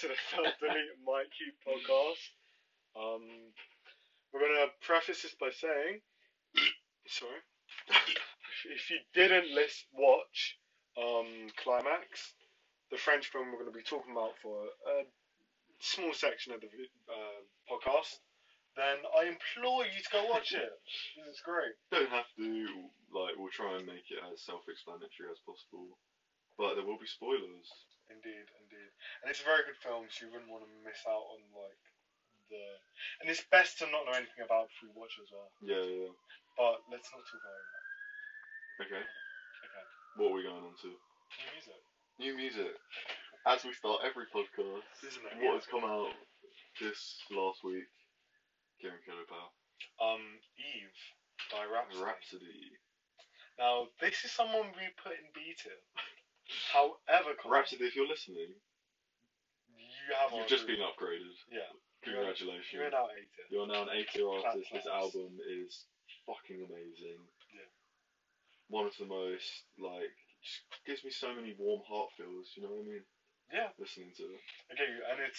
to the Film Delete Mikey podcast. We're gonna preface this by saying, sorry, if you didn't watch Climax, the French film we're gonna be talking about for a small section of the podcast, then I implore you to go watch it. It's great. Don't have to, we'll try and make it as self-explanatory as possible, but there will be spoilers. Indeed. And it's a very good film, so you wouldn't want to miss out on, and it's best to not know anything about before you watch it as well. Yeah. But let's not talk about that. Okay. What are we going on to? New music. As we start every podcast, what has come out this last week? Kieran Killopow. Eve by Rhapsody. Now, this is someone we put in beta. However, Rhapsody, if you're listening, you've just been upgraded. Yeah. Congratulations. You're now 80. You're now an 80-year artist. This album is fucking amazing. Yeah. One of the most, just gives me so many warm heart feels, you know what I mean? Yeah. Listening to it. Okay, and it's,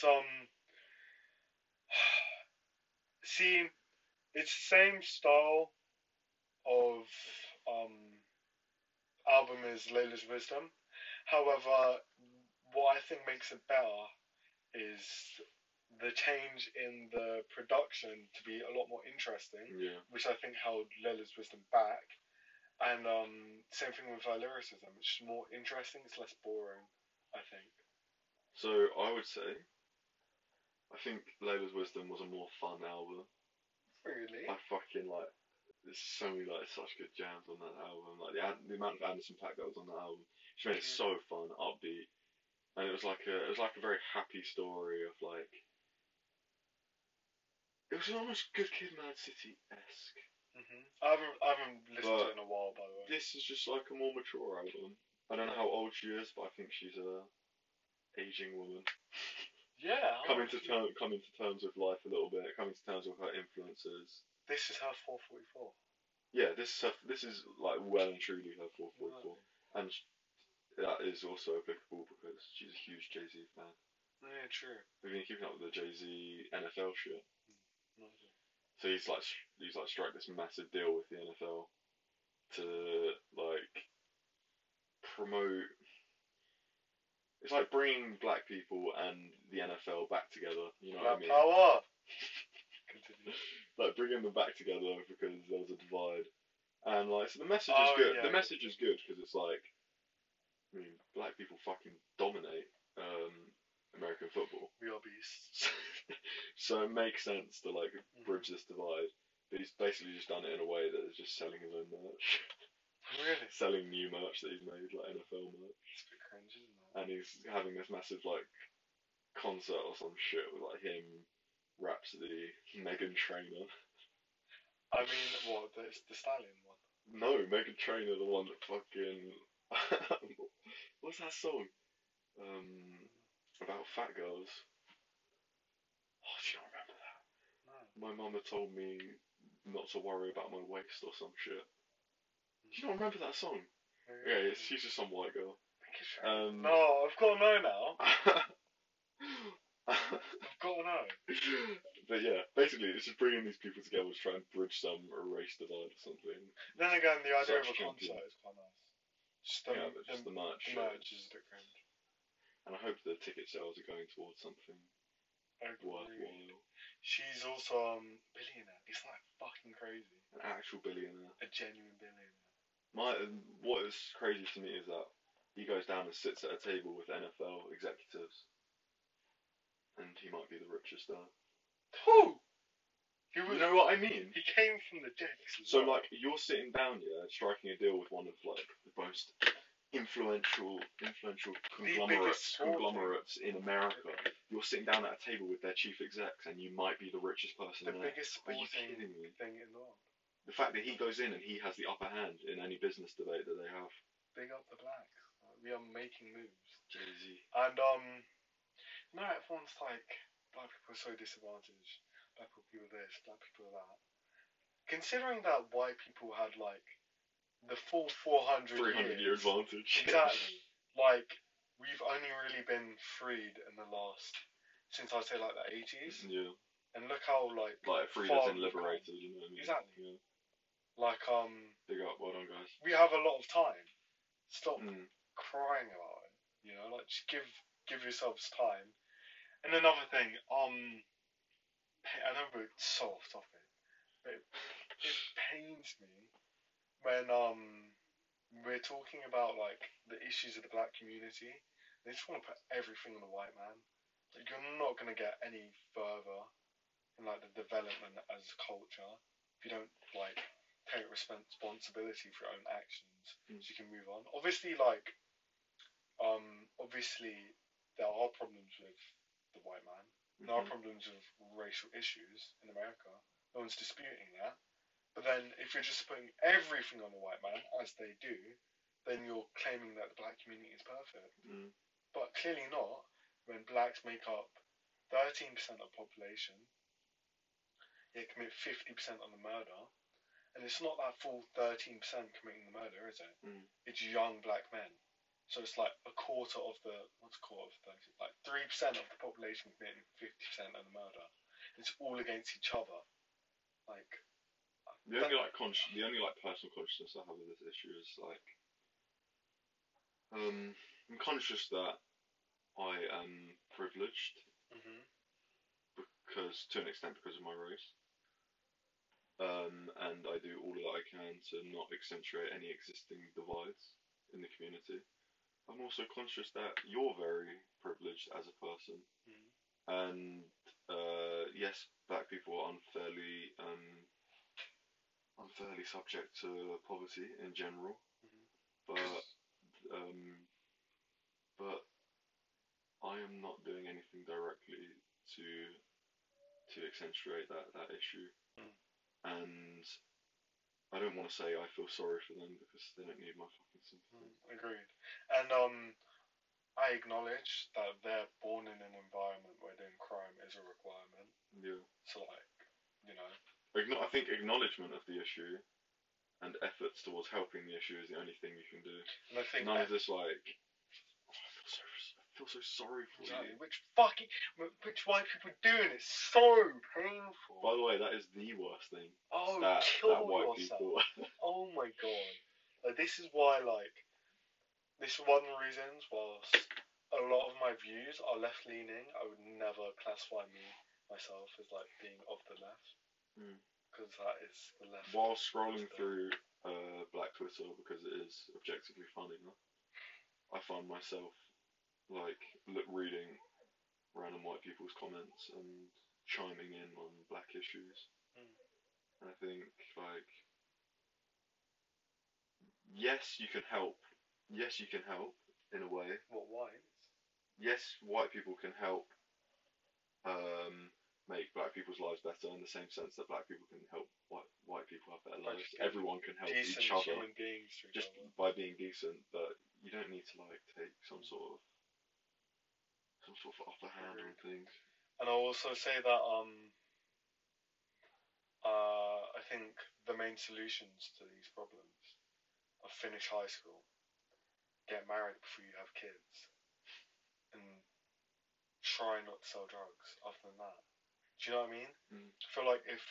see, it's the same style of, album as Layla's Wisdom. However, what I think makes it better is the change in the production to be a lot more interesting, which I think held Layla's Wisdom back. And same thing with her lyricism. It's more interesting. It's less boring, I think. So I would say, I think Layla's Wisdom was a more fun album. Really? I fucking there's so many such good jams on that album. The amount of Anderson .Paak that was on that album, she made it so fun, upbeat, and it was like a very happy story of it was almost Good Kid, Mad City-esque. I haven't listened to it in a while, by the way. This is just a more mature album. I don't know how old she is, but I think she's a aging woman. Yeah. Coming to terms with life a little bit. Coming to terms with her influences. This is her 444. Yeah, this is well and truly her 444, and that is also applicable because she's a huge Jay-Z fan. Yeah, true. Have you been keeping up with the Jay-Z NFL shit? No. So he's struck this massive deal with the NFL to promote. It's like bringing black people and the NFL back together. You know what I mean? Power. Continue. Bringing them back together because there was a divide, and so the message is good. The message is good because it's black people fucking dominate American football. We are beasts. So it makes sense to bridge this divide. But he's basically just done it in a way that is just selling his own merch. Really? Selling new merch that he's made, NFL merch. It's a bit cringe, isn't it? And he's having this massive concert or some shit with him, Rhapsody, Meghan Trainor. I mean, what? The Stallion one? No, Meghan Trainor, the one that fucking... What's that song? About fat girls. Oh, do you not remember that? No. My mama told me not to worry about my waist or some shit. Do you not remember that song? Yeah, she's just some white girl. No, I've got to know now. I've got to know. But yeah, basically it's just bringing these people together to try and bridge some race divide or something. Then again, the idea of a concert is quite nice. Just the merch. The merch is a bit cringe. And I hope the ticket sales are going towards something worthwhile. She's also billionaire. Isn't that fucking crazy? An actual billionaire. A genuine billionaire. What is crazy to me is that he goes down and sits at a table with NFL executives, and he might be the richest there. Who? You know what I mean? He came from the Jets. So you're sitting down here, striking a deal with one of the most influential conglomerates in America. You're sitting down at a table with their chief execs, and you might be the richest person there. The biggest Are you sporting kidding me? thing in the world. The fact that he goes in and he has the upper hand in any business debate that they have. Big up the blacks. We are making moves. Jay-Z. And everyone's black people are so disadvantaged. Black people this, black people that. Considering that white people had the full 300 year advantage. Exactly. We've only really been freed in the last since I'd say like the 80s. Yeah. And look how like freed and liberated, you know what I mean? Exactly. Yeah. Like big up, well done guys. We have a lot of time. Stop crying about it. You know, like just give yourselves time. And another thing, I know we're so off topic, but it pains me when we're talking about like the issues of the black community. They just want to put everything on the white man. Like you're not gonna get any further in like the development as a culture if you don't like take responsibility for your own actions, so you can move on. Obviously, like obviously there are problems with the white man. There are problems with racial issues in America. No one's disputing that. But then, if you're just putting everything on the white man, as they do, then you're claiming that the black community is perfect. But clearly not, when blacks make up 13% of the population, yet commit 50% on the murder, and it's not that full 13% committing the murder, is it? It's young black men. So it's like a quarter of the, what's a quarter of 30? Like 3% of the population committing 50% of the murder. It's all against each other. Like, the only personal consciousness I have with this issue is like, I'm conscious that I am privileged because, to an extent, because of my race, and I do all that I can to not accentuate any existing divides in the community. I'm also conscious that you're very privileged as a person, and yes, black people are unfairly subject to poverty in general, but I am not doing anything directly to accentuate that issue, and I don't want to say I feel sorry for them because they don't need my fucking sympathy. Agreed. And I acknowledge that they're born in an environment where doing crime is a requirement. Yeah. So like, you know. I think acknowledgement of the issue and efforts towards helping the issue is the only thing you can do. And I think none of this like, I feel so sorry for you. Which white people are doing it so painful. By the way, that is the worst thing. Oh, that white yourself. People. Oh my god. Like, this is why, like, this is one of the reasons whilst a lot of my views are left leaning, I would never classify myself as like being of the left. Because that is the left. While scrolling through Black Twitter, because it is objectively funny, I find myself like reading random white people's comments and chiming in on black issues. And I think like, yes, you can help. Yes, you can help in a way. What, whites? Yes, white people can help make black people's lives better in the same sense that black people can help white people have better lives. Everyone can help each other just by being decent, but you don't need to like take some sort of upper hand on things. And I'll also say that I think the main solutions to these problems are finish high school, get married before you have kids, and try not to sell drugs. Other than that, do you know what I mean? I feel like if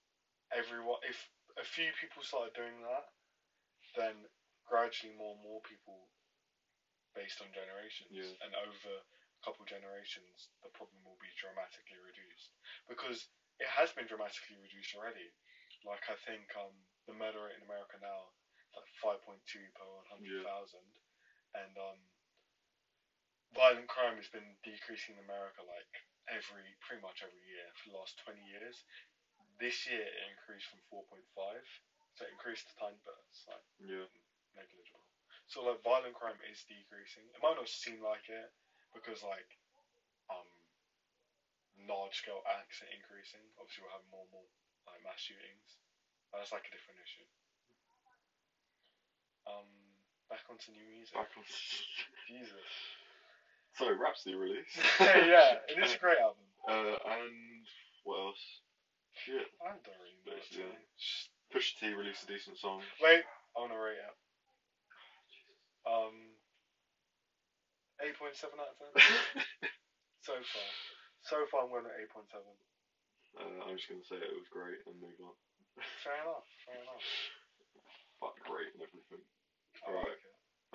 a few people started doing that, then gradually more and more people, based on generations, and over a couple generations, the problem will be dramatically reduced. Because it has been dramatically reduced already. Like, I think the murder rate in America now is like 5.2 per 100,000, and violent crime has been decreasing in America like pretty much every year for the last 20 years. This year it increased from 4.5, so it increased a tiny bit. It's like negligible. So like violent crime is decreasing. It might not seem like it because like large scale acts are increasing. Obviously we'll have more and more like mass shootings. That's like a different issue. Back onto new music. Jesus. So Rhapsody released. Yeah, it is a great album. And what else? Shit. I don't really know. Pusha T released a decent song. Wait, I wanna rate it. 8.7 out of 10. So far. So far, I'm going at 8.7. I'm just going to say it was great and move on. Fair enough. But great and everything. Alright. Like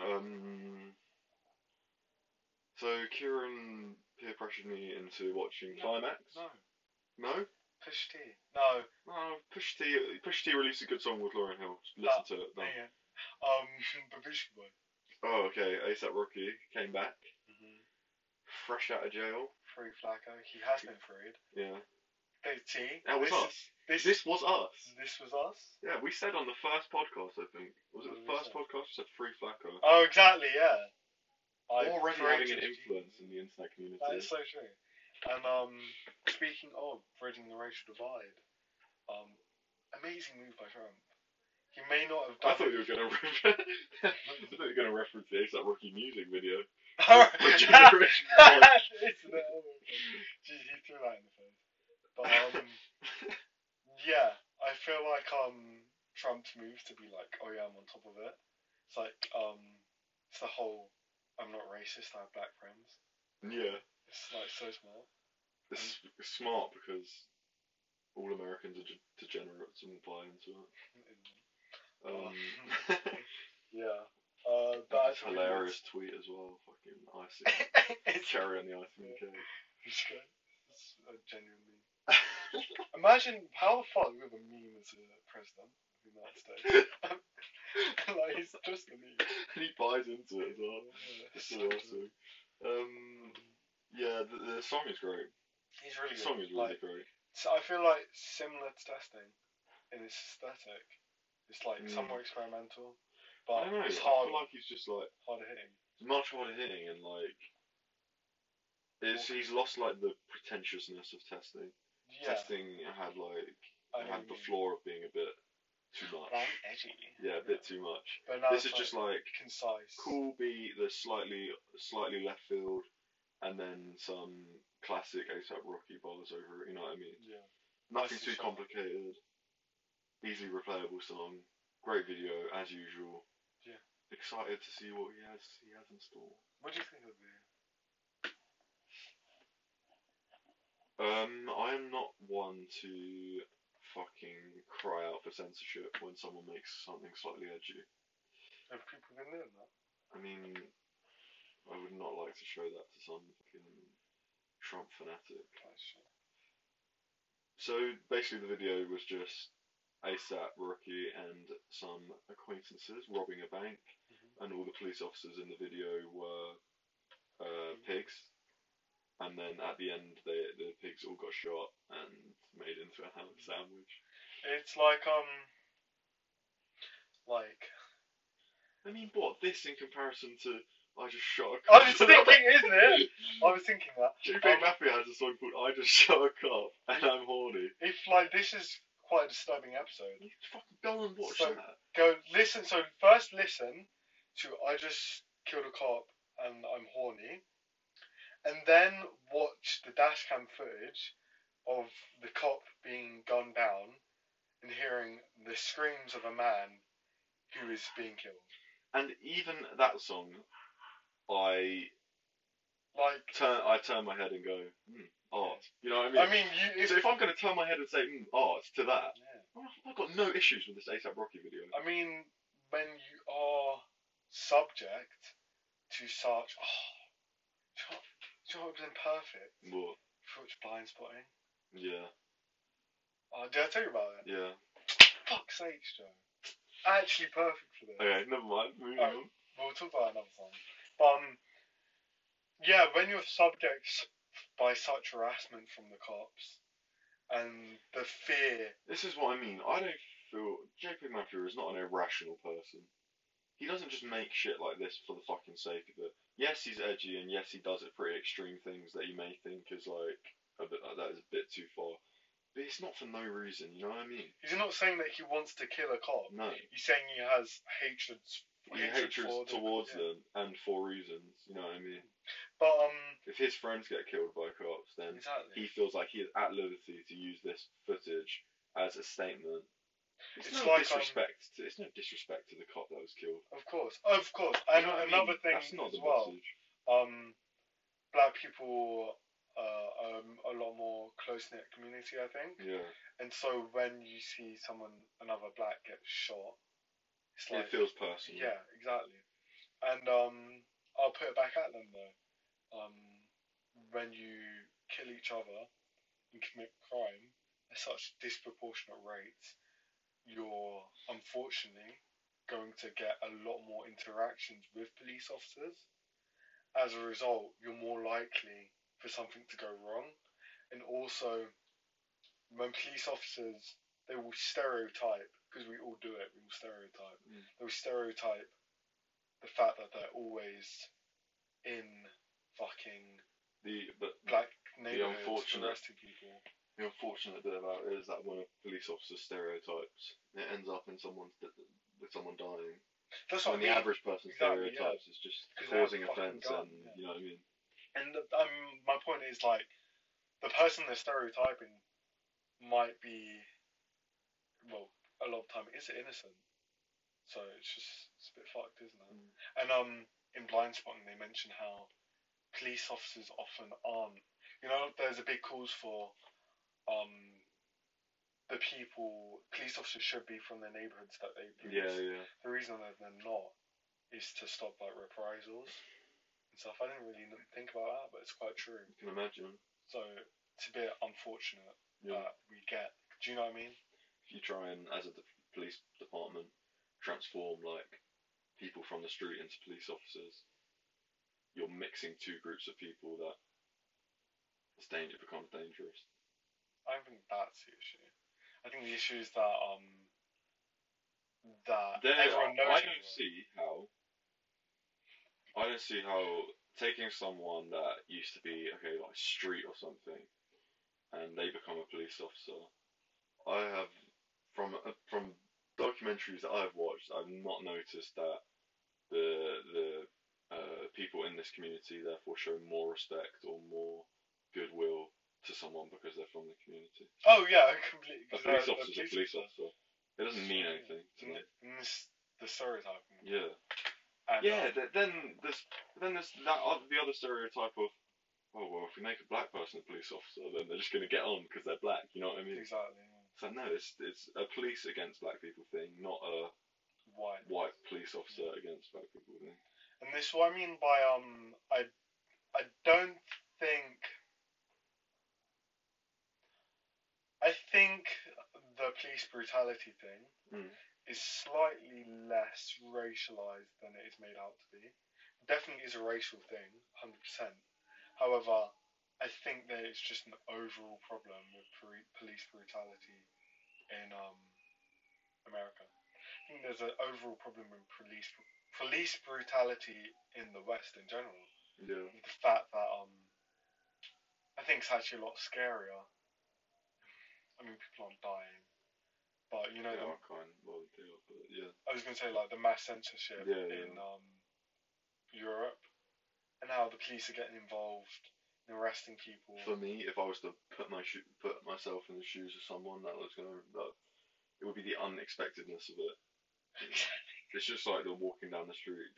so Kieran peer pressured me into watching Climax. No? Push T. No. Push T released a good song with Lauryn Hill. Listen to it. No. Yeah. Babushka Boy. Oh, okay. A$AP Rocky came back. Fresh out of jail. Free Flacco. He has been freed. Yeah. That was us. This was us. This was us? Yeah, we said on the first podcast, I think. Was it the first podcast? We said Free Flacco. Oh, exactly, yeah. Already having an influence in the internet community. That is so true. And speaking of bridging the racial divide, amazing move by Trump. He may not have done. I thought you were going to reference the A$AP Rocky music video. Bridging the racial divide. He threw that in the face. But yeah, I feel like Trump's move to be like, oh yeah, I'm on top of it. It's like it's the whole I'm not racist, I have black friends. Yeah. It's like so smart. It's smart because all Americans are degenerates and buy into it. Yeah. That's a hilarious tweet as well. Fucking icing. Cherry on the icing cake. It's genuinely. Imagine how the fuck with a meme as a president of the United States. Like he's just a meme. And he buys into it as well. Yeah, it's so awesome. Yeah, the song is great. He's really good. The song is really great. So I feel like similar to Testing in its aesthetic. It's like somewhat experimental, but it's hard. I feel like he's just like harder hitting. Much harder hitting, and like he's lost like the pretentiousness of Testing. Yeah. Testing had the floor of being a bit too much. Edgy. Yeah, a bit too much. But now this is just like concise. Cool beat that's slightly left field, and then some classic A$AP Rocky bars over it. You know what I mean? Yeah. Nothing too complicated. Easily replayable song. Great video as usual. Yeah. Excited to see what he has in store. What do you think of the video? I am not one to fucking cry out for censorship when someone makes something slightly edgy. Have people been doing that? I mean, I would not like to show that to some fucking Trump fanatic. So basically the video was just A$AP Rocky and some acquaintances robbing a bank, and all the police officers in the video were pigs. And then at the end, the pigs all got shot and made into a ham sandwich. It's like I mean, what? This in comparison to I just shot a cop. I was thinking, isn't it? I was thinking that. Big Mafia has a song called I Just Shot a Cop and I'm horny. If this is quite a disturbing episode. You fucking go and watch that. Go listen. So first listen to I Just Killed a Cop and I'm horny. And then watch the dashcam footage of the cop being gunned down and hearing the screams of a man who is being killed. And even that song, I turn my head and go, art. You know what I mean? So if I'm going to turn my head and say, art to that, I've got no issues with this A$AP Rocky video. I mean, when you are subject to such... Do you know what would have been perfect? What? For Blind Spotting. Yeah. Did I tell you about it? Yeah. Fuck's sake, Joe. Actually perfect for this. Okay, never mind. Moving on. We'll talk about another time. But, yeah, when you're subject by such harassment from the cops, and the fear... This is what I mean. I don't feel... JPEG Mafia is not an irrational person. He doesn't just make shit like this for the fucking sake of it. Yes, he's edgy, and yes, he does it pretty extreme things that you may think is like that is a bit too far. But it's not for no reason, you know what I mean? He's not saying that he wants to kill a cop. No. He's saying he has hatred towards them, and for reasons, you know what I mean? But if his friends get killed by cops, then he feels like he is at liberty to use this footage as a statement. It's no disrespect. It's no disrespect to the cop that was killed. Of course. And another thing that's not as the well. message. Black people a lot more close knit community, I think. Yeah. And so when you see another black get shot, it's like it feels personal. Yeah, exactly. And I'll put it back at them though. When you kill each other and commit crime at such disproportionate rates, you're unfortunately going to get a lot more interactions with police officers. As a result, you're more likely for something to go wrong. And also, when police officers, they will stereotype, because we all do it, we will stereotype. They will stereotype the fact that they're always in fucking black neighborhoods arresting people. The unfortunate bit about it is that when a police officer stereotypes, it ends up in with someone dying. That's when the average person stereotypes, it's just causing offence, and you know what I mean. And my point is, like, the person they're stereotyping might be, well, a lot of time is innocent. So it's a bit fucked, isn't it? And in Blindspotting they mention how police officers often aren't. You know, there's a big calls for the police officers should be from the neighborhoods that they police. Yeah. The reason that they're not is to stop like reprisals and stuff. I didn't really think about that, but it's quite true. You can imagine. So it's a bit unfortunate that we get. Do you know what I mean? If you try and, as a police department, transform like people from the street into police officers, you're mixing two groups of people that becomes dangerous. I don't think that's the issue. I think the issue is that everyone knows. I don't see how taking someone that used to be like street or something, and they become a police officer. I have from documentaries that I've watched, I've not noticed that the people in this community therefore show more respect or more goodwill to someone because they're from the community. Oh yeah, completely. A police officer's a police officer. It doesn't mean anything. The stereotyping. Yeah. And, then there's the other stereotype of, oh well, if we make a black person a police officer, then they're just going to get on because they're black. You know what I mean? Exactly. Yeah. So no, it's a police against black people thing, not a white police officer against black people thing. And this is what I mean by I don't think. I think the police brutality thing is slightly less racialized than it is made out to be. Definitely is a racial thing, 100%. However, I think that it's just an overall problem with police brutality in America. I think there's an overall problem with police brutality in the West in general. Yeah. The fact that I think it's actually a lot scarier. I mean, people aren't dying, but you know, I was going to say like the mass censorship in Europe, and how the police are getting involved in arresting people. For me, if I was to put myself in the shoes of someone it would be the unexpectedness of it. It's just like they're walking down the street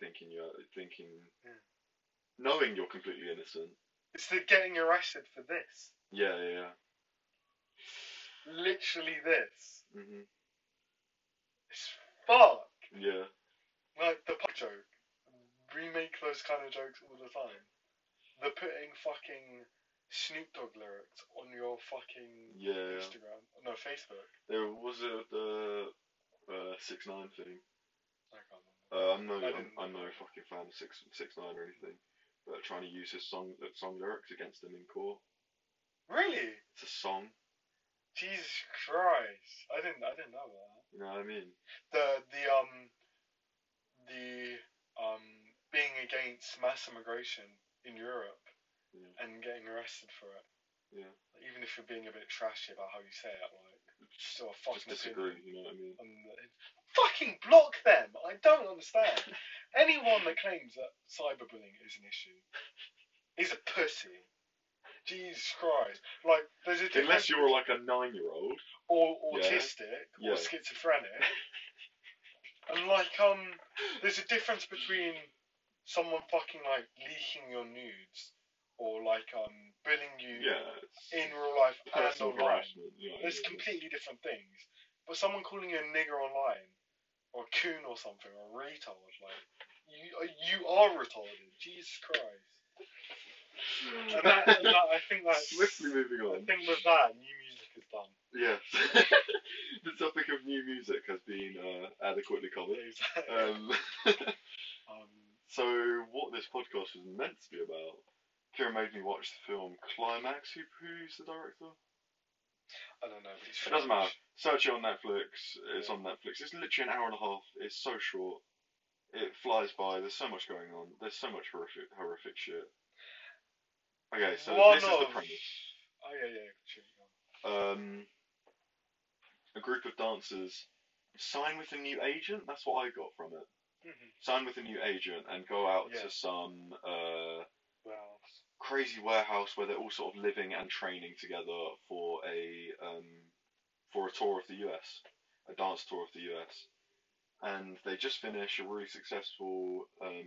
knowing you're completely innocent. It's the getting arrested for this. Yeah. Literally this. Mhm. It's fuck. Yeah. Like the pop joke. We make those kind of jokes all the time. They're putting fucking Snoop Dogg lyrics on your fucking Instagram. No, Facebook. Was it the 6ix9ine thing? I can't remember. I'm no fucking fan of 6ix9ine or anything, but trying to use his song lyrics against him in court. Really? It's a song. Jesus Christ! I didn't know that. You know what I mean? The being against mass immigration in Europe and getting arrested for it. Yeah. Even if you're being a bit trashy about how you say it, like still a fucking just disagree. You know what I mean? Fucking block them! I don't understand. Anyone that claims that cyberbullying is an issue is a pussy. Jesus Christ! Like, there's a difference. Unless you're like a 9-year-old or autistic or schizophrenic, and like there's a difference between someone fucking like leaking your nudes or like bullying you Yeah, in real life and personal online. harassment. Yeah, It's completely different things. But someone calling you a nigger online, or a coon or something, or a retard, like you are retarded. Jesus Christ. And I think that's swiftly moving on. I think with that, new music is done. Yes. The topic of new music has been adequately covered. Exactly. So what this podcast was meant to be about, Kieran made me watch the film Climax. Who's the director? I don't know. But it doesn't matter. Search it on Netflix. It's on Netflix. It's literally an hour and a half. It's so short. It flies by. There's so much going on. There's so much horrific shit. Okay, so this is the premise. Oh yeah. Sure. A group of dancers sign with a new agent. That's what I got from it. Mm-hmm. Sign with a new agent and go out to some crazy warehouse where they're all sort of living and training together for a tour of the US, a dance tour of the US, and they just finish a really successful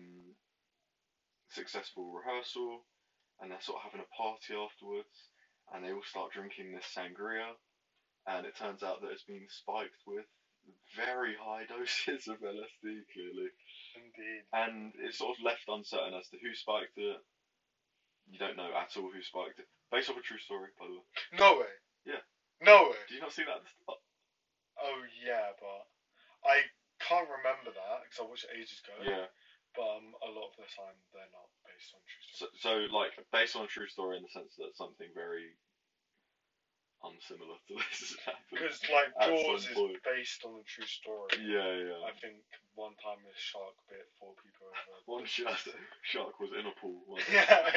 rehearsal, and they're sort of having a party afterwards, and they all start drinking this sangria, and it turns out that it's been spiked with very high doses of LSD, clearly. Indeed. And it's sort of left uncertain as to who spiked it. You don't know at all who spiked it. Based off a true story, by the way. No way. Yeah. No way. Did you not see that at the start? Oh yeah, but I can't remember that because I watched it ages ago. Yeah. But a lot of the time they're not based on true story. So like based on a true story in the sense that something very unsimilar to this happened. Because like Jaws is based on a true story. Yeah. I think one time a shark bit 4 people over. One shark was in a pool. Yeah.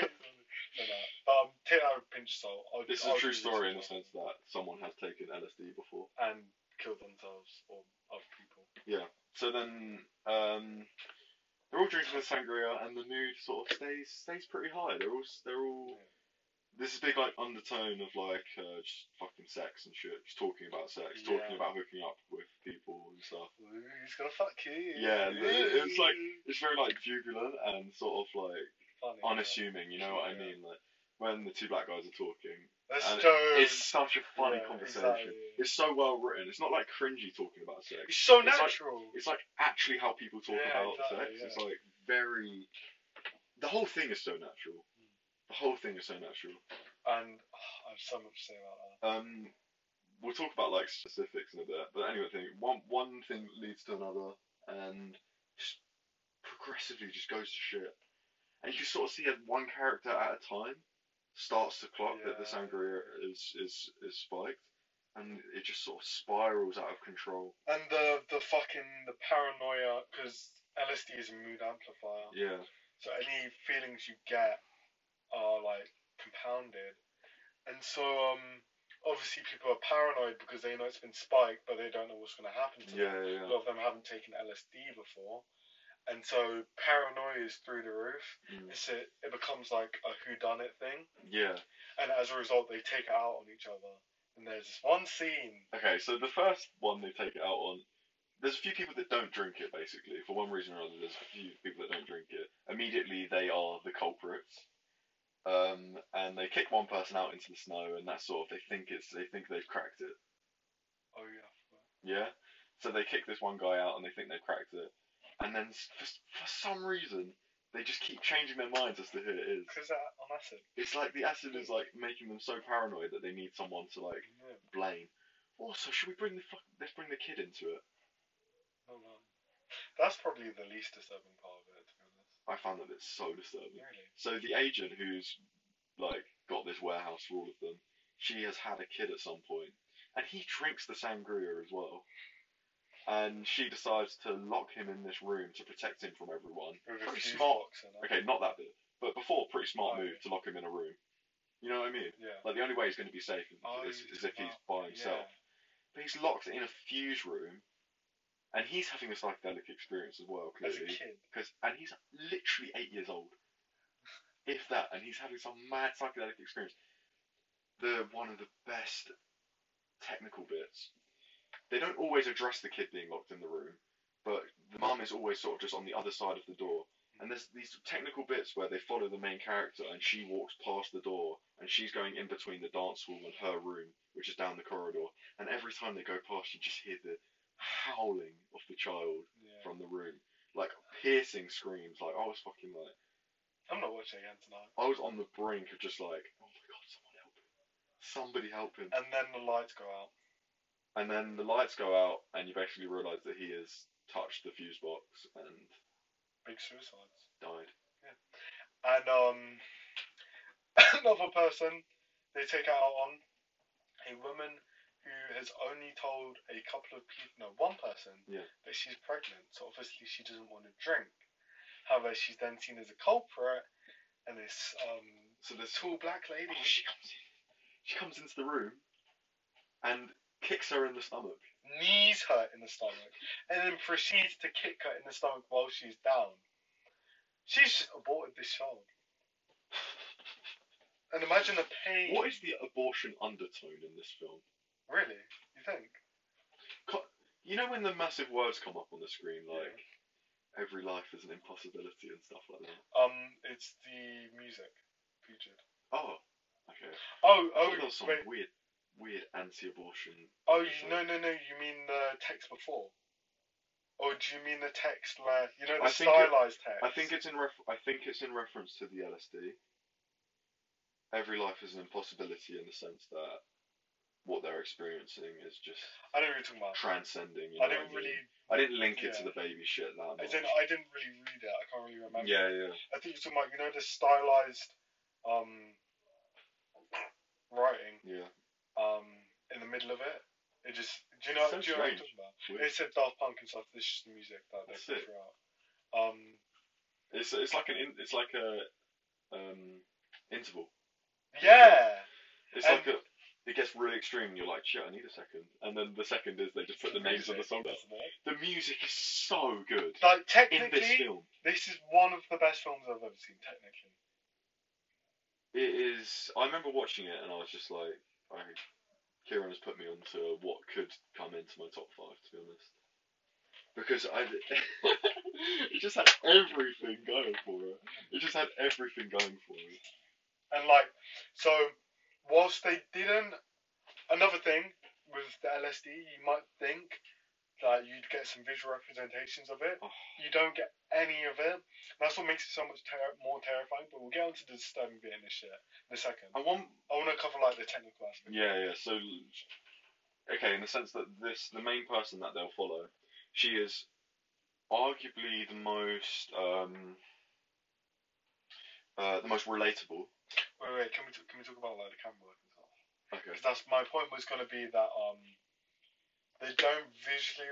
Take that with a pinch of salt. This is a true story in the sense that someone has taken LSD before and killed themselves or other people. Yeah. So then they're all drinking the sangria, and the mood sort of stays pretty high. They're all. Yeah. This is big like undertone of like just fucking sex and shit, just talking about sex, talking about hooking up with people and stuff. He's gonna fuck you. Yeah, it's like it's very like jubilant and sort of like funny, unassuming. You know what I mean? Like when the two black guys are talking. It's such a funny conversation. Exactly. It's so well written. It's not like cringy talking about sex. It's so natural. It's like actually how people talk about sex. Yeah. It's like very. The whole thing is so natural. The whole thing is so natural. And I have so much to say about that. We'll talk about like specifics in a bit, but anyway, one thing leads to another, and just progressively just goes to shit. And you can sort of see one character at a time starts to clock that the sangria is spiked, and it just sort of spirals out of control. And the paranoia, because LSD is a mood amplifier. Yeah. So any feelings you get are like compounded, and so obviously people are paranoid because they know it's been spiked, but they don't know what's going to happen to them. Yeah. A lot of them haven't taken LSD before. And so paranoia is through the roof. It becomes like a whodunit thing. Yeah. And as a result, they take it out on each other. And there's this one scene. Okay, so the first one they take it out on, there's a few people that don't drink it, basically. For one reason or other, there's a few people that don't drink it. Immediately, they are the culprits. And they kick one person out into the snow, and that's sort of, they think they've cracked it. Oh, yeah. Yeah? So they kick this one guy out, and they think they've cracked it. And then, for some reason, they just keep changing their minds as to who it is. Because on acid. It's like the acid is like making them so paranoid that they need someone to like blame. Also, should we let's bring the kid into it? Oh no. That's probably the least disturbing part of it, to be honest. I found that it's so disturbing. Really? So the agent who's like got this warehouse for all of them, she has had a kid at some point, and he drinks the sangria as well. And she decides to lock him in this room to protect him from everyone. Pretty smart. Okay, not that bit. But before, pretty smart move to lock him in a room. You know what I mean? Yeah. Like, the only way he's going to be safe is if he's by himself. Yeah. But he's locked in a fuse room, and he's having a psychedelic experience as well, clearly. As a kid. And he's literally 8 years old. If that, and he's having some mad psychedelic experience. One of the best technical bits. They don't always address the kid being locked in the room, but the mum is always sort of just on the other side of the door, And there's these technical bits where they follow the main character, and she walks past the door, and she's going in between the dance hall and her room, which is down the corridor. And every time they go past, you just hear the howling of the child from the room, like piercing screams. Like I was fucking like, I'm not watching again tonight. I was on the brink of just like, oh my god, someone help him, somebody help him. And then the lights go out. And then the lights go out, and you basically realise that he has touched the fuse box and big suicides. Died. Yeah. And another person they take it out on, a woman who has only told a couple of people, no, one person, that she's pregnant. So obviously she doesn't want to drink. However, she's then seen as a culprit, and this so this tall black lady. Oh, she comes in. She comes into the room, and kicks her in the stomach. Knees her in the stomach, and then proceeds to kick her in the stomach while she's down. She's just aborted this child. And imagine the pain. What is the abortion undertone in this film? Really? You think? You know when the massive words come up on the screen, like, every life is an impossibility and stuff like that? It's the music featured. Oh, okay. Oh, there was some weird anti-abortion. Oh, no, you mean the text before? Or do you mean the text where, you know, the stylized text? I think it's in reference to the LSD. Every life is an impossibility in the sense that what they're experiencing is just I know what you're talking about. Transcending. I didn't link it to the baby shit that much. I didn't really read it. I can't really remember. Yeah. I think you're talking about, you know, the stylized writing. Yeah. In the middle of it. It just, do you know what I'm talking about? Weird. It said Daft Punk and stuff. This is just the music that they put throughout. It's like a interval. Yeah. It's like it gets really extreme and you're like, shit, I need a second. And then the second is they just put the names of the songs. The music is so good. Like, technically, in this film. This is one of the best films I've ever seen, technically. It is. I remember watching it and I was just like, Kieran has put me onto what could come into my top 5, to be honest. Because it just had everything going for it. And like, so, whilst they didn't, another thing with the LSD, you might think that you'd get some visual representations of it. You don't get any of it. That's what makes it so much more terrifying. But we'll get onto the disturbing bit in a second. I want to cover like the technical aspect. Yeah. So, okay, in the sense that the main person that they'll follow, she is arguably the most relatable. Wait. Can we talk about like the camera work and stuff? Okay. Because that's my point was going to be that they don't visually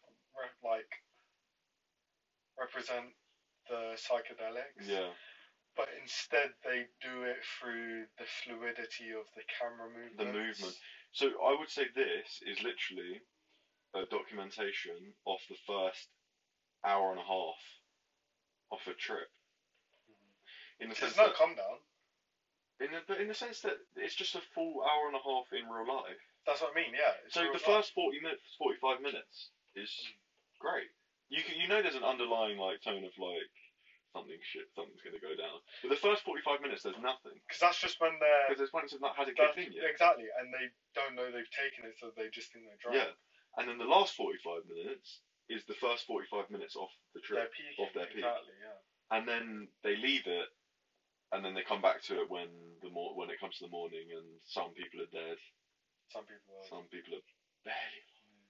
represent the psychedelics. Yeah. But instead they do it through the fluidity of the camera movement. The movement. So I would say this is literally a documentation of the first hour and a half of a trip. There's no come down. But in the sense that it's just a full hour and a half in real life. That's what I mean, yeah. So the first 45 minutes is great. You know there's an underlying like tone of like something's going to go down. But the first 45 minutes there's nothing. Because that's just when they're... Because there's when it's not hasn't kicked in yet. Exactly, and they don't know they've taken it, so they just think they're drunk. Yeah, and then the last 45 minutes is the first 45 minutes off the trip. Off their peak. Exactly, yeah. And then they leave it, and then they come back to it when it comes to the morning, and some people are dead. Some people are barely.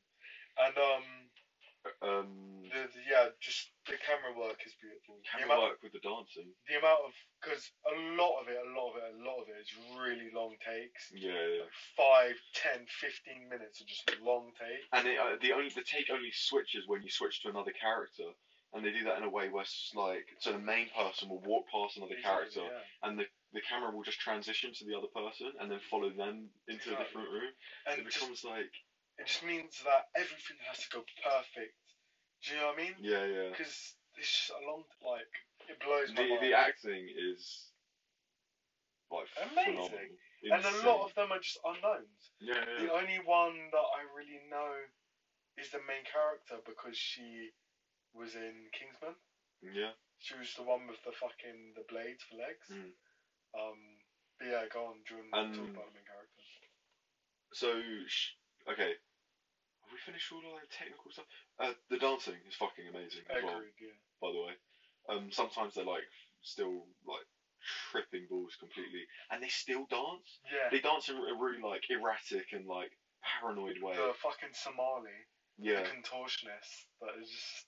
And just the camera work is beautiful. Camera work with the dancing. The amount of, because a lot of it is really long takes. Yeah. 5, 10, 15 minutes of just long takes. And the take only switches when you switch to another character. And they do that in a way where it's like, so the main person will walk past another character, and the camera will just transition to the other person, and then follow them into a different room. And it becomes like... It just means that everything has to go perfect. Do you know what I mean? Yeah. Because it's just a long, like, it blows my mind. The acting is, like, amazing. Phenomenal. And a lot of them are just unknowns. Yeah. The only one that I really know is the main character because she was in Kingsman. Yeah. She was the one with the blades for legs. But yeah, go on, do you want to talk about the main character? So, okay. Have we finished all the technical stuff? The dancing is fucking amazing as well. Yeah. By the way, sometimes they're still tripping balls completely, and they still dance. Yeah. They dance in a really erratic and paranoid way. The fucking Somali. Yeah. The contortionist that is just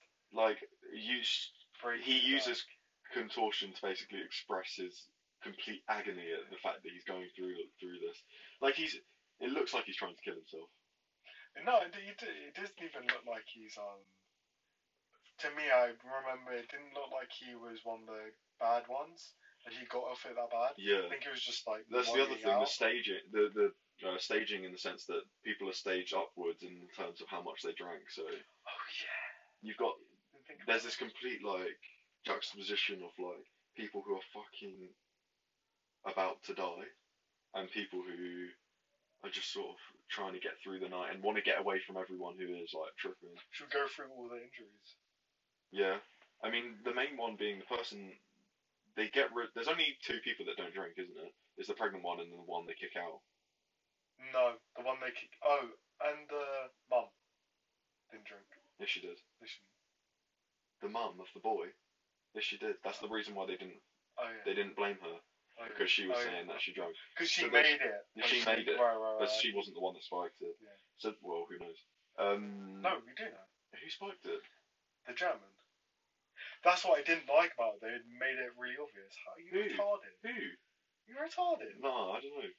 he uses contortion to basically express his complete agony at the fact that he's going through this. It looks like he's trying to kill himself. No, it doesn't even look like he's To me, I remember it didn't look like he was one of the bad ones. That he got off it that bad. Yeah. I think it was just That's the other thing. The staging, the staging in the sense that people are staged upwards in terms of how much they drank. So. Oh yeah. You've got. There's this complete juxtaposition of people who are fucking about to die, and people who are just sort of trying to get through the night and want to get away from everyone who is tripping. Should we go through all the injuries? Yeah, I mean the main one being the person they get rid. There's only two people that don't drink, isn't it? There's the pregnant one and the one they kick out. No, the one they kick. Oh, and the mum didn't drink. Yes, she did. Yes, she didn't. The mum of the boy. Yes, she did. That's the reason why they didn't. Oh, yeah. They didn't blame her. Because she was saying that she drank. Because she made it. She made it. Right. But she wasn't the one that spiked it. Yeah. So, well, who knows? No, we do know. Who spiked it? The German. That's what I didn't like about it. They made it really obvious. How are you retarded? Who? You're retarded. No, I don't know.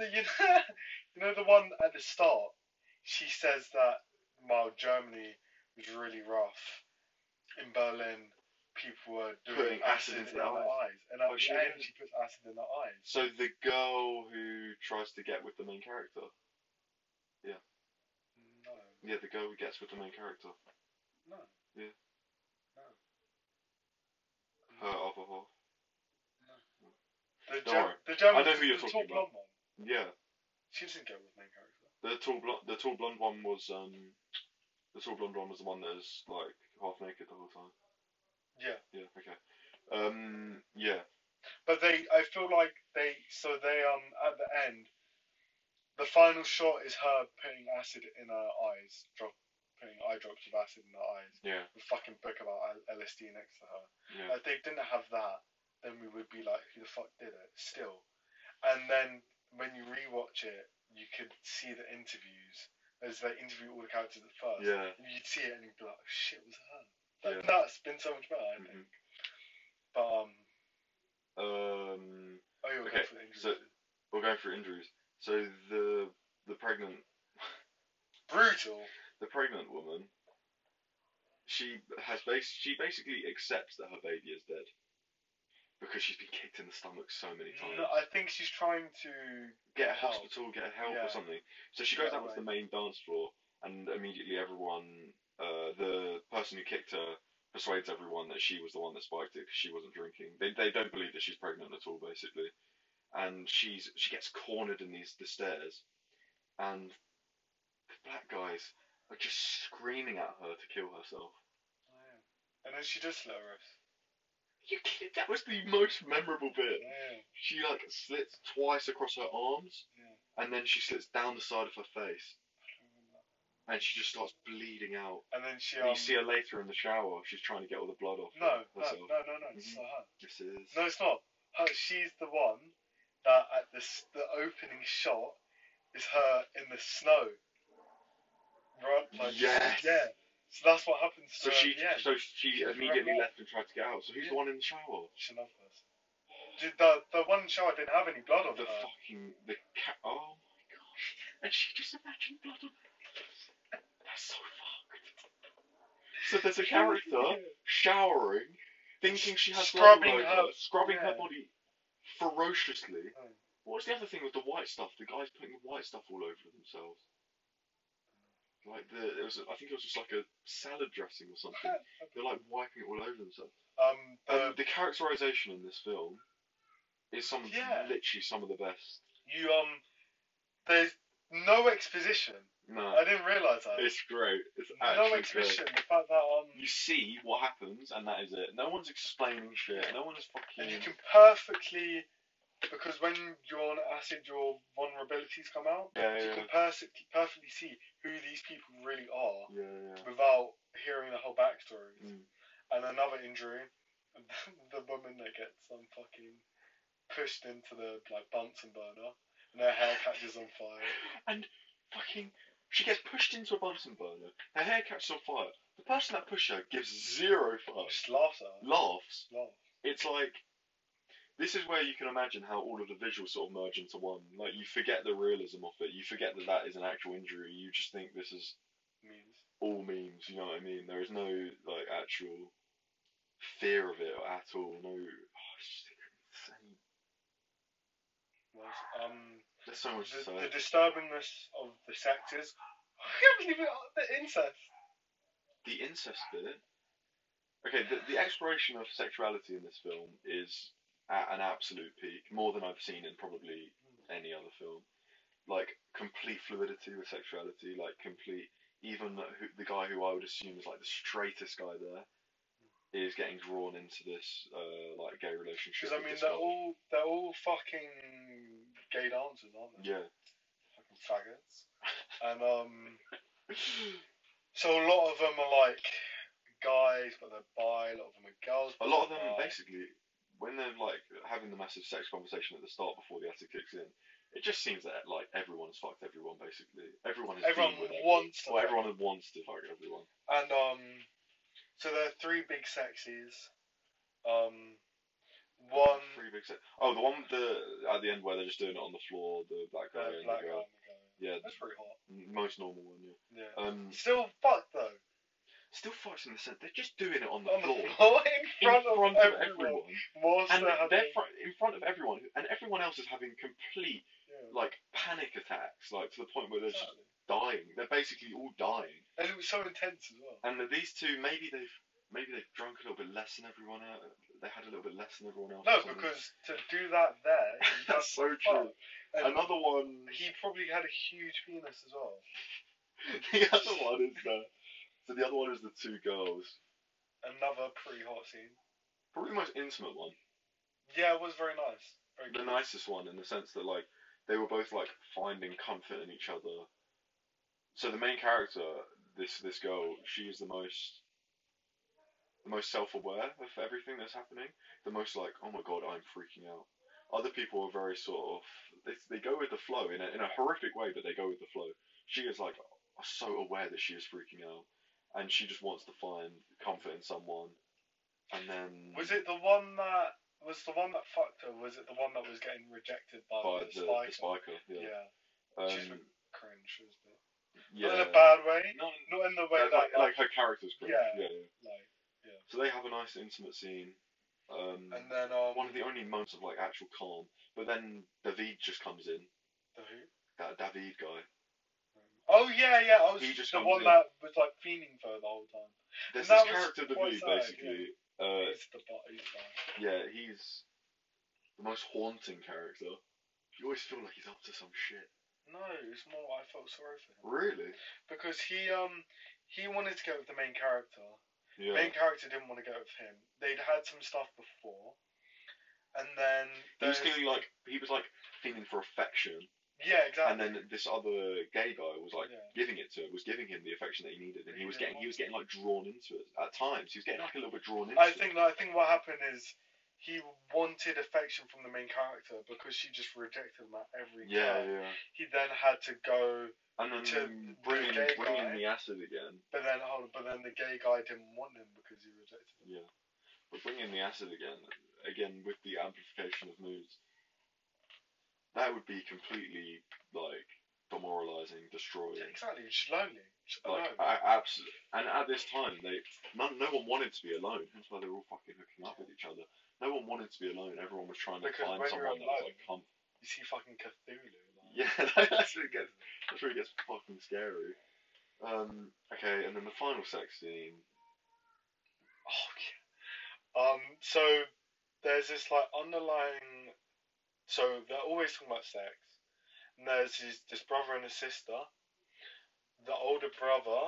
You know the one at the start. She says that while Germany was really rough, in Berlin people were doing acid in their eyes, and at the end she puts acid in their eyes. So the girl who tries to get with the main character. Yeah. No. Yeah, the girl who gets with the main character. No. Yeah. No. Her other half. No. The I German, know who you're talking about. Blonde one. Yeah. She doesn't go with the main character. The tall blonde one was the tall blonde one was the one that was half naked the whole time. Yeah. Yeah. Okay. Yeah. But I feel like they at the end, the final shot is her putting acid in her eyes, putting eye drops of acid in her eyes. Yeah. The fucking book about LSD next to her. Yeah. If they didn't have that, then we would be like, who the fuck did it? Still. And then when you rewatch it, you could see the interviews. As they interview all the characters at first. Yeah. And you'd see it and you'd be like, oh, shit, it was her. That's been so much better, I think. But okay. So we're going through injuries. So the pregnant. Brutal. The pregnant woman. She basically accepts that her baby is dead. Because she's been kicked in the stomach so many times. No, I think she's trying to get a hospital, get help or something. So she goes out to the main dance floor, and immediately everyone, the person who kicked her, persuades everyone that she was the one that spiked it because she wasn't drinking. They don't believe that she's pregnant at all, basically. And she gets cornered in the stairs, and the black guys are just screaming at her to kill herself. Oh, yeah. And then she does slit her wrist. You kidding? That was the most memorable bit. Yeah. She slits twice across her arms, and then she slits down the side of her face, and she just starts bleeding out. And then you see her later in the shower. She's trying to get all the blood off. No, herself. No. It's not her. Yes, it is. No, it's not. She's the one that at the opening shot is her in the snow. Right? Yes. Yeah. So that's what happens to her. So she immediately left and tried to get out. So who's the one in the shower? She's another person. The one in the shower didn't have any blood on her. Oh my gosh. And she just imagined blood on her. That's so fucked. So there's a character showering, thinking she has blood all over, scrubbing her body ferociously. What was the other thing with the white stuff? The guys putting the white stuff all over themselves. I think it was just like a salad dressing or something. They're wiping it all over themselves. The characterization in this film is literally some of the best. There's no exposition. No. I didn't realise that. It's great. It's actually no exposition. The fact that you see what happens and that is it. No one's explaining shit. No one's fucking. And you can perfectly, because when you're on acid, your vulnerabilities come out. Yeah, so you can perfectly see who these people really are. Yeah. Without hearing the whole backstory. And another injury, the woman that gets fucking pushed into the Bunsen burner and her hair catches on fire. And fucking, she gets pushed into a Bunsen burner. Her hair catches on fire. The person that pushed her gives zero fucks. Just laughs at her. Laughs. It's like, this is where you can imagine how all of the visuals sort of merge into one. Like, you forget the realism of it. You forget that that is an actual injury. You just think this is memes. All memes. You know what I mean? There is no like actual fear of it at all. No. It's just insane. There's so much to say. The disturbingness of the sexes. I can't believe it. The incest. The incest bit. Okay, the exploration of sexuality in this film is at an absolute peak, more than I've seen in probably any other film. Like, complete fluidity with sexuality, like, complete, even the guy who I would assume is, like, the straightest guy there, is getting drawn into this, like, gay relationship. Because, I mean, they're all fucking gay dancers, aren't they? Yeah. Fucking faggots. And, so a lot of them are, like, guys, but they're bi, a lot of them are girls. A lot of them, basically, when they're like having the massive sex conversation at the start before the acid kicks in, it just seems that like everyone's fucked everyone basically. Everyone wants to fuck everyone. And so there are three big sexies. One. Three big sex. Oh, the one at the end where they're just doing it on the floor, the black guy and the girl. Yeah, that's pretty hot. Most normal one, yeah. Still fucked though. Still fucks in the sense they're just doing it on the floor in front of everyone. And they're in front of everyone, and everyone else is having complete like panic attacks, like to the point where they're just dying. They're basically all dying. And it was so intense as well. And these two, maybe they've drunk a little bit less than everyone else. They had a little bit less than everyone else. No, because to do that there, that's so true. Another one. He probably had a huge penis as well. The other one is So the other one is the two girls. Another pretty hot scene. Probably the most intimate one. Yeah, it was very nice. The nicest one in the sense that like they were both like finding comfort in each other. So the main character, this girl, she is the most self-aware of everything that's happening. The most like, oh my god, I'm freaking out. Other people are very sort of they go with the flow in a horrific way, but they go with the flow. She is like so aware that she is freaking out. And she just wants to find comfort in someone, and then was it the one that fucked her? Was it the one that was getting rejected by the spiker? Yeah. She's cringe, isn't it? Yeah. Not in a bad way. Not in the way like her character's cringe. Yeah. Yeah. So they have a nice intimate scene. And then one of the only moments of like actual calm, but then David just comes in. The who? That David guy. Oh yeah. I was the one that was like fiending for her the whole time. There's this character David basically. He's the guy. Yeah, he's the most haunting character. You always feel like he's up to some shit. No, it's more I felt sorry for him. Really? Because he wanted to go with the main character. Yeah. The main character didn't want to go with him. They'd had some stuff before, and then he was feeling like feeling for affection. Yeah, exactly. And then this other gay guy was like giving him the affection that he needed, and he was getting like drawn into it at times. He was getting like a little bit drawn into it. I think what happened is he wanted affection from the main character because she just rejected him at every time. Yeah. He then had to go and then to bring in the acid again. But then the gay guy didn't want him because he rejected him. Yeah, but bring in the acid again with the amplification of moods. That would be completely like demoralizing, destroying. Yeah, exactly. Just lonely. Absolutely. And at this time, no one wanted to be alone. That's why they were all fucking hooking up with each other. No one wanted to be alone. Everyone was trying to find someone that was like comfort. You see fucking Cthulhu. Yeah, that's where it gets fucking scary. Okay, and then the final sex scene. Oh yeah. So there's this like underlying. So they're always talking about sex. And there's this brother and a sister. the older brother,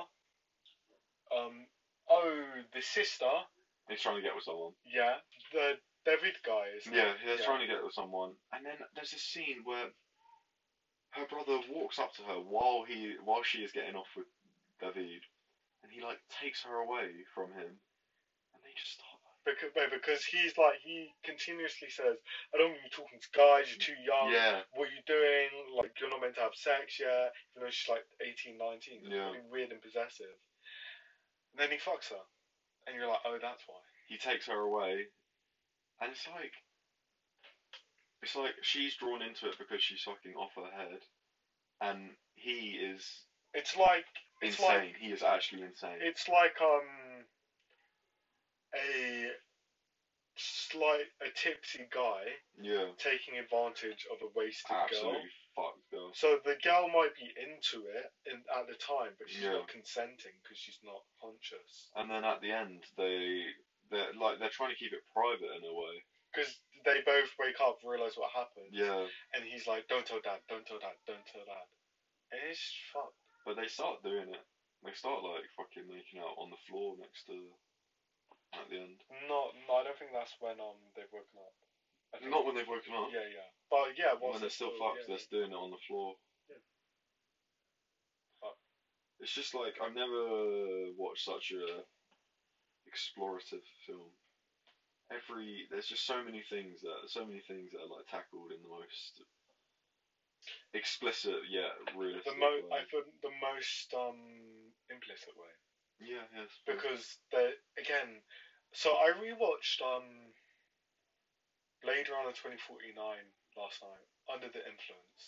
the sister. He's trying to get with someone. Yeah, the David guy is. Yeah, he's trying to get with someone, and then there's a scene where her brother walks up to her while she is getting off with David, and he like takes her away from him, and they just start. Because he continuously says, I don't want you talking to guys, you're too young, what are you doing, like, you're not meant to have sex yet, even though she's like 18, 19, it's really weird and possessive. And then he fucks her, and you're like, oh, that's why. He takes her away, and it's like she's drawn into it because she's fucking off her head, and he is insane. He is actually insane. It's like, a tipsy guy taking advantage of a wasted Absolutely fucked girl. So the girl might be into it at the time, but she's not consenting because she's not conscious. And then at the end, they're trying to keep it private in a way. Because they both wake up, realise what happened. Yeah. And he's like, don't tell dad, don't tell dad, don't tell dad. And it's fucked. But they start doing it. They start like fucking making out on the floor next to. At the end. No, I don't think that's when they've woken up. Not when they've woken up. Yeah. But yeah, when they're still fucked, they're doing it on the floor. Yeah. It's just like I've never watched such a explorative film. There's just so many things that are like tackled in the most explicit yet realistic way. I thought the most implicit way. Yeah, yes. Because again, so I rewatched Blade Runner 2049 last night under the influence,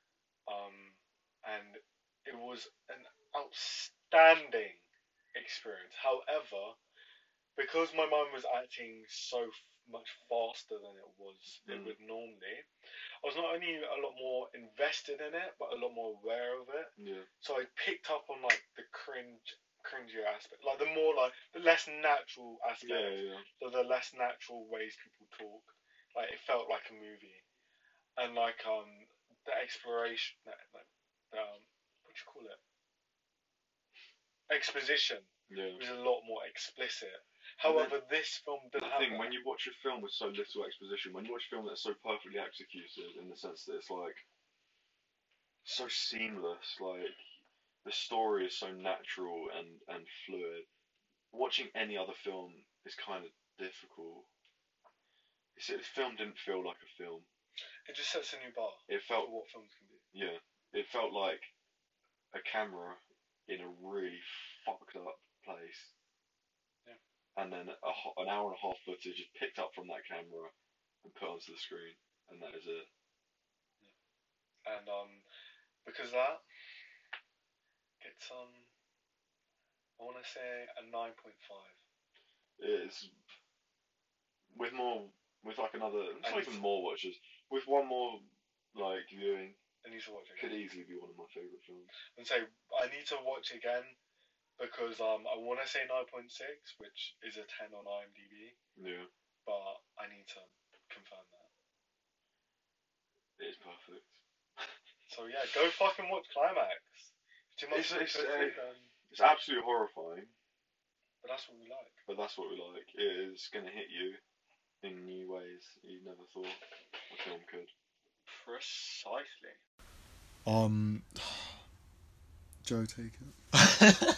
and it was an outstanding experience. However, because my mind was acting so much faster than it would normally, I was not only a lot more invested in it, but a lot more aware of it. Yeah. So I picked up on like the cringier aspect, like the less natural aspect, the less natural ways people talk. Like it felt like a movie, and like the exploration, what do you call it? Exposition. Yeah. Was a lot more explicit. However, this film didn't have that. When you watch a film with so little exposition, when you watch a film that's so perfectly executed, in the sense that it's like so seamless, like. The story is so natural and fluid. Watching any other film is kind of difficult. This film didn't feel like a film. It just sets a new bar. It felt for what films can be. Yeah, it felt like a camera in a really fucked up place. Yeah. And then an hour and a half footage is picked up from that camera and put onto the screen, and that is it. Yeah. And because of that. It's I want to say a 9.5. It's with like another, it's not even more watches. With one more like viewing, I need to watch it. Could easily be one of my favourite films. And so I need to watch again because I want to say 9.6, which is a 10 on IMDb. Yeah. But I need to confirm that. It is perfect. So yeah, go fucking watch Climax. It's absolutely horrifying. But that's what we like. It is going to hit you in new ways you never thought a film could. Precisely. Joe, take it.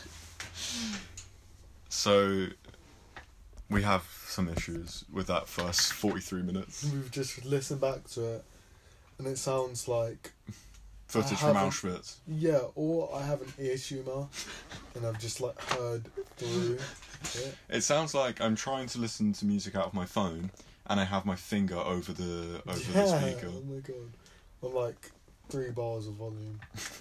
So, we have some issues with that first 43 minutes. We've just listened back to it, and it sounds like... footage from Auschwitz. Yeah, or I have an ear tumour and I've just like heard through it. It sounds like I'm trying to listen to music out of my phone and I have my finger over the speaker. Oh my god. On like 3 bars of volume.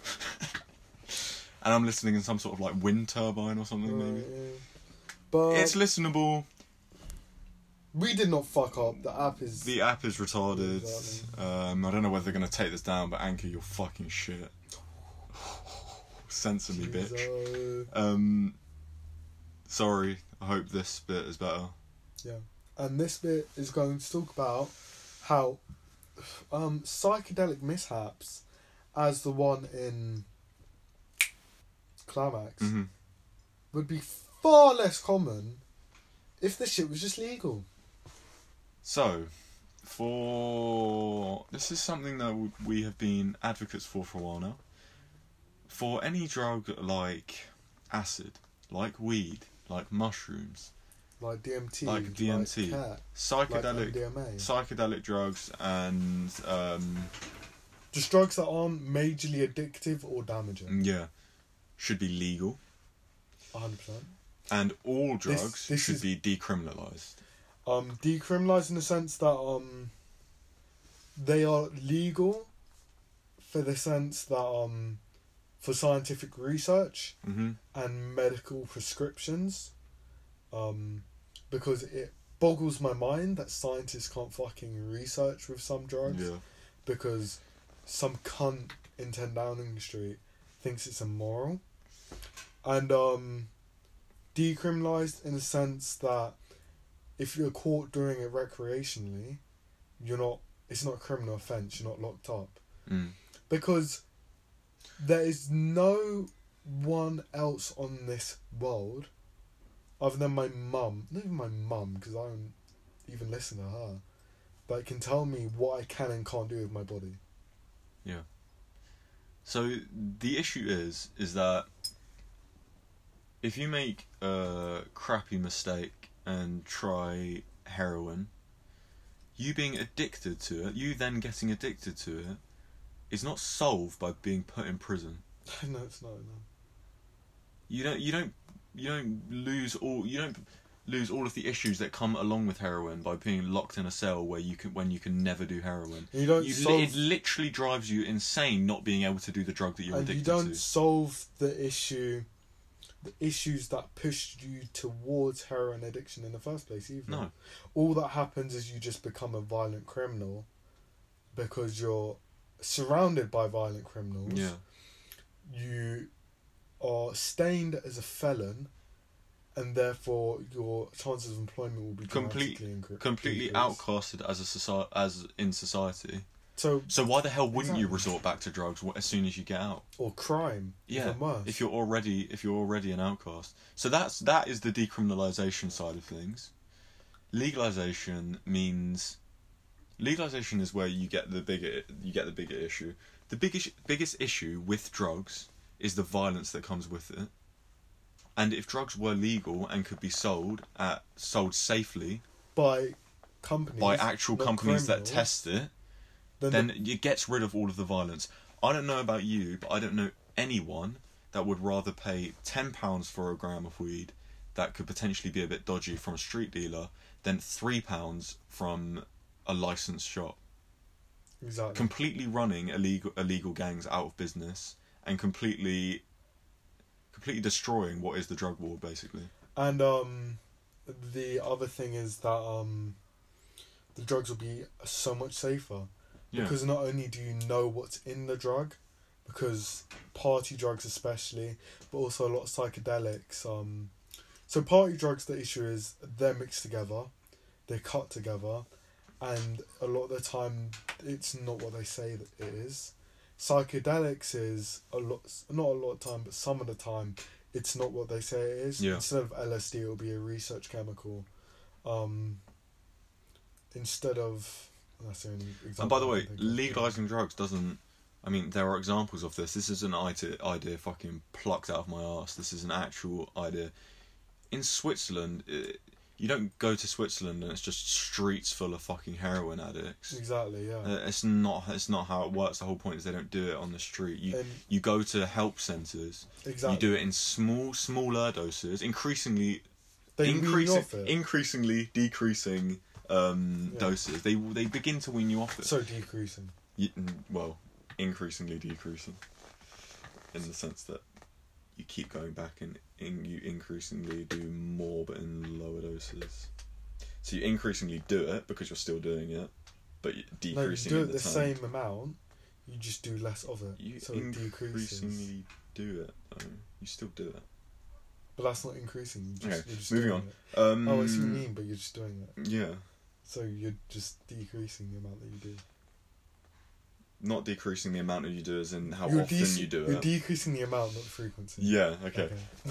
And I'm listening in some sort of like wind turbine or something maybe. Yeah. But it's listenable. We did not fuck up. The app is retarded. Exactly. I don't know whether they're going to take this down, but Anchor, you're fucking shit. Censor me, bitch. Sorry. I hope this bit is better. Yeah. And this bit is going to talk about how psychedelic mishaps, as the one in Climax would be far less common if the shit was just legal. So, this is something that we have been advocates for a while now. For any drug like acid, like weed, like mushrooms, like DMT, like cat, psychedelic drugs, and just drugs that aren't majorly addictive or damaging. Yeah, should be legal. 100%. And all drugs should be decriminalised. Decriminalised in the sense that they are legal for the sense that for scientific research and medical prescriptions, because it boggles my mind that scientists can't fucking research with some drugs because some cunt in 10 Downing Street thinks it's immoral. And decriminalised in the sense that if you're caught doing it recreationally, it's not a criminal offence, you're not locked up. Because there is no one else on this world other than my mum, not even my mum, because I don't even listen to her, that can tell me what I can and can't do with my body. Yeah. So the issue is that if you make a crappy mistake and try heroin, you being addicted to it, you then getting addicted to it, is not solved by being put in prison. No, it's not. No. You don't lose all of the issues that come along with heroin by being locked in a cell when you can never do heroin. It literally drives you insane not being able to do the drug that you're addicted to. And you don't solve the issues that pushed you towards heroin addiction in the first place either. No. All that happens is you just become a violent criminal because you're surrounded by violent criminals. Yeah. You are stained as a felon, and therefore your chances of employment will be completely outcasted as in society. So why the hell wouldn't you resort back to drugs as soon as you get out? Or crime? Yeah, even worse. if you're already an outcast. So that is the decriminalisation side of things. Legalisation is where you get the bigger issue. The biggest issue with drugs is the violence that comes with it. And if drugs were legal and could be sold safely by actual companies that test it, then it gets rid of all of the violence. I don't know about you, but I don't know anyone that would rather pay £10 for a gram of weed that could potentially be a bit dodgy from a street dealer than £3 from a licensed shop. Exactly. Completely running illegal gangs out of business and completely destroying what is the drug war, basically. And the other thing is that the drugs will be so much safer. Yeah. Because not only do you know what's in the drug, because party drugs especially, but also a lot of psychedelics. So party drugs, the issue is they're mixed together, they're cut together, and a lot of the time it's not what they say that it is. Psychedelics is not a lot of time, but some of the time it's not what they say it is. Yeah. Instead of LSD, it'll be a research chemical. Instead of... That's the only example. And by the way, legalising drugs doesn't... I mean, there are examples of this. This is an idea fucking plucked out of my arse. This is an actual idea. In Switzerland, you don't go to Switzerland and it's just streets full of fucking heroin addicts. Exactly, yeah. It's not how it works. The whole point is they don't do it on the street. You go to help centres. Exactly. You do it in smaller doses, increasingly decreasing doses. They begin to wean you off it. So decreasing. Increasingly decreasing, in the sense that you keep going back and you increasingly do more but in lower doses. So you increasingly do it because you're still doing it, but you're decreasing. No, you do it the same amount, you just do less of it. You so increasingly do it though. You still do it. But that's not increasing. You're just moving on. I see what you mean, but you're just doing it. Yeah. So you're just decreasing the amount that you do. not decreasing the amount you do, as in how you're often you do it. You're decreasing the amount, not the frequency. Yeah. Okay.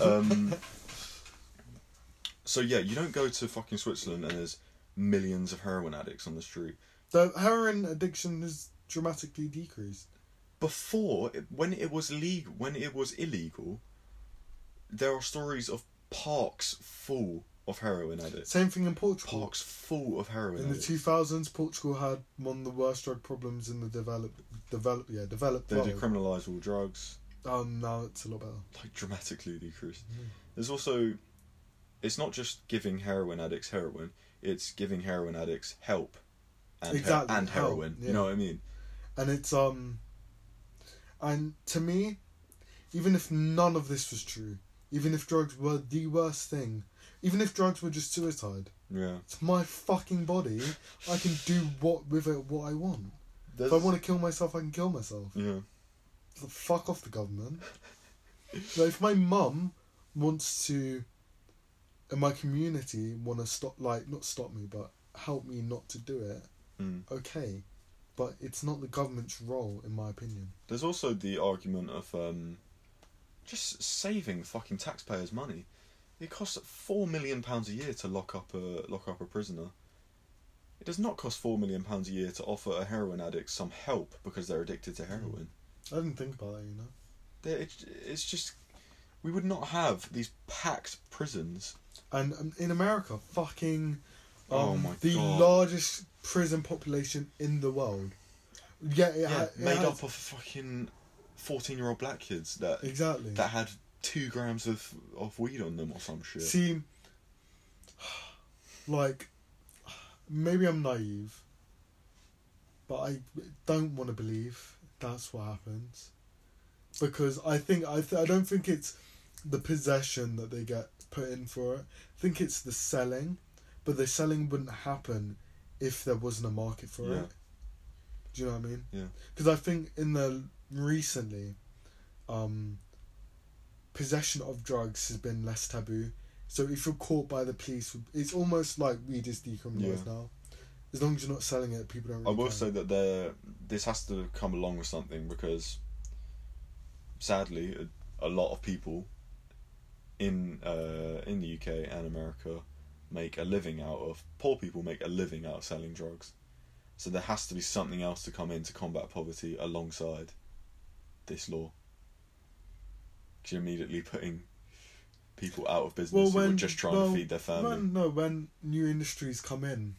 So yeah, you don't go to fucking Switzerland and there's millions of heroin addicts on the street. The heroin addiction has dramatically decreased. Before, when it was illegal, there are stories of parks full of heroin addicts. Same thing in Portugal. Parks full of heroin addicts. In the 2000s, Portugal had one of the worst drug problems in the developed world. They decriminalised all drugs. Now it's a lot better. Like, dramatically decreased. There's also, it's not just giving heroin addicts heroin, it's giving heroin addicts help and heroin. Help, yeah. You know what I mean? And it's and to me, even if none of this was true, even if drugs were the worst thing, even if drugs were just suicide, it's my fucking body. I can do with it what I want. If I want to kill myself, I can kill myself. Yeah. So fuck off the government. Like, if my mum wants to, in my community, want to stop, like, not stop me, but help me not to do it, okay. But it's not the government's role, in my opinion. There's also the argument of just saving fucking taxpayers' money. It costs £4 million a year to lock up a prisoner. It does not cost £4 million a year to offer a heroin addict some help because they're addicted to heroin. I didn't think about that, you know. It's just, we would not have these packed prisons. And in America, fucking oh my the God. largest prison population in the world. Made up of fucking 14-year-old black kids that had 2 grams of weed on them or some shit. See, like, maybe I'm naive, but I don't want to believe that's what happens, because I don't think it's the possession that they get put in for it. I think it's the selling, but the selling wouldn't happen if there wasn't a market for it. Do you know what I mean? Yeah. Because I think recently, possession of drugs has been less taboo. So if you're caught by the police, it's almost like weed is decriminalised now. As long as you're not selling it, people don't really I will say that this has to come along with something, because sadly a lot of people in the UK and America poor people make a living out of selling drugs. So there has to be something else to come in to combat poverty alongside this law. Because you're immediately putting people out of business who are just trying to feed their family. When new industries come in.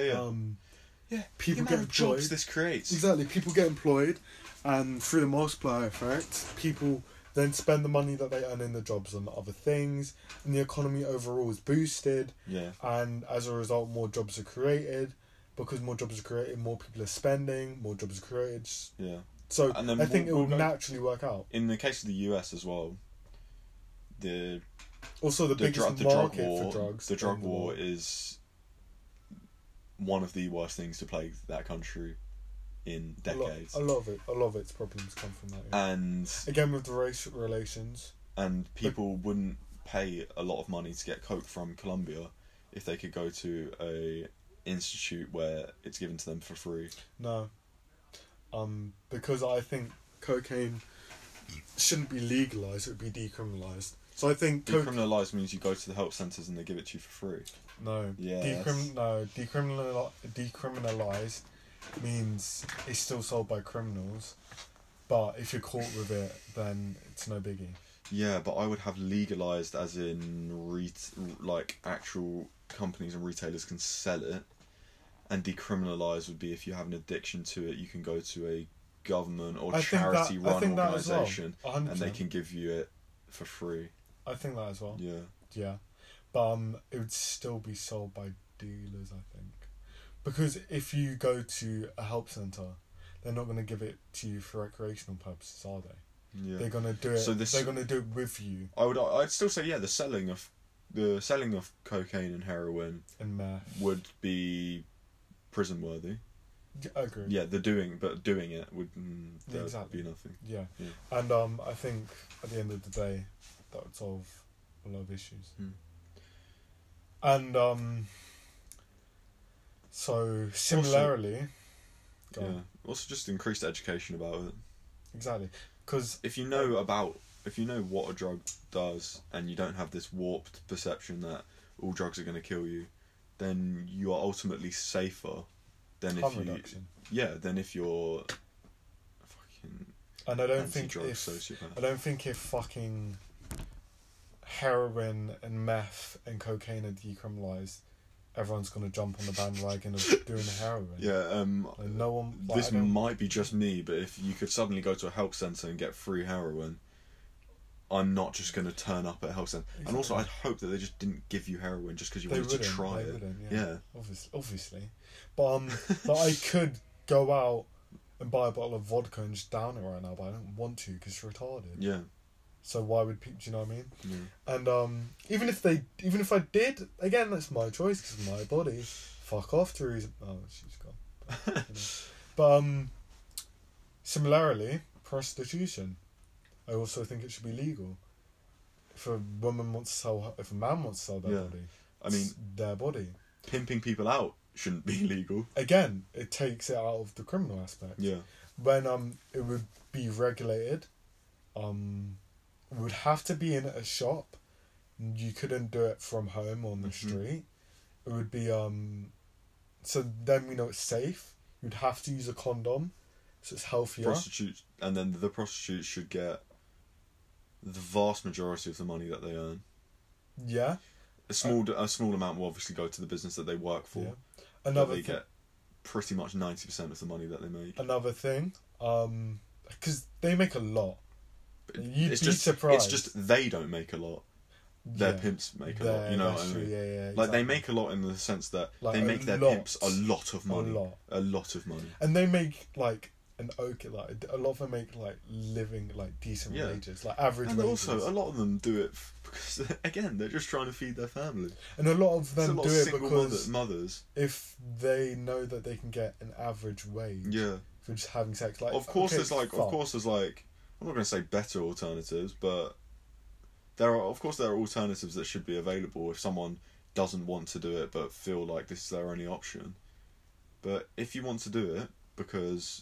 People People get get jobs employed. This creates. Exactly, people get employed, and through the multiplier effect, people then spend the money that they earn in the jobs on other things, and the economy overall is boosted. Yeah. And as a result, more jobs are created. Because more jobs are created, more people are spending, more jobs are created. Yeah. So I think it will naturally work out. In the case of the US as well, the biggest market for drugs. The drug war is one of the worst things to plague that country in decades. A lot of its problems come from that. Yeah. And again, with the race relations. And people wouldn't pay a lot of money to get coke from Colombia if they could go to a institute where it's given to them for free. No. Because I think cocaine shouldn't be legalised, it would be decriminalised. So I think decriminalised means you go to the help centres and they give it to you for free. No. Yeah. Decriminalised means it's still sold by criminals, but if you're caught with it, then it's no biggie. Yeah, but I would have legalised as in actual companies and retailers can sell it, and decriminalised would be if you have an addiction to it, you can go to a government or charity-run organisation and they can give you it for free. I think that as well. Yeah. But it would still be sold by dealers, I think. Because if you go to a help centre, they're not going to give it to you for recreational purposes, are they? Yeah. They're going to do it. They're going to do it with you. I'd still say the selling of cocaine and heroin and meth would be prison worthy. I agree. Yeah, doing it would be nothing. Yeah. And I think at the end of the day, that would solve a lot of issues. And so similarly, Yeah. Also, just increased education about it. Exactly, because if you know what a drug does, and you don't have this warped perception that all drugs are going to kill you, then you are ultimately safer than if you're fucking. And I don't think if fucking heroin and meth and cocaine are decriminalised, everyone's gonna jump on the bandwagon of doing heroin. Yeah, like no one. Like, this might be just me, but if you could suddenly go to a health centre and get free heroin, I'm not just going to turn up at a health centre. Exactly. And also, I'd hope that they just didn't give you heroin just because you wanted to try it. Yeah. Obviously. But like I could go out and buy a bottle of vodka and just down it right now, but I don't want to because it's retarded. Yeah. So why would people? Do you know what I mean? Yeah. And even if I did, again, that's my choice because of my body. Fuck off, Theresa. Oh, she's gone. But similarly, prostitution. I also think it should be legal. If a man wants to sell their body, I mean, their body. Pimping people out shouldn't be legal. Again, it takes it out of the criminal aspect. Yeah. When it would be regulated, it would have to be in a shop. You couldn't do it from home on the street. It would be so then we know it's safe. You'd have to use a condom, so it's healthier. And then the prostitutes should get the vast majority of the money that they earn. Yeah. A small amount will obviously go to the business that they work for. Yeah. They get pretty much 90% of the money that they make. Another thing, because they make a lot. You'd be It's surprised. just they don't make a lot. Their pimps make a lot. You know what I mean? Yeah, exactly. Like they make a lot in the sense that they make their pimps a lot of money. A lot of money. And they make like a lot of them make like living like decent wages, like average wages. And also a lot of them do it because again they're just trying to feed their family. And a lot of them do it because mothers, if they know that they can get an average wage, for just having sex, like of course there's like I'm not going to say better alternatives, but there are alternatives that should be available if someone doesn't want to do it but feel like this is their only option. But if you want to do it because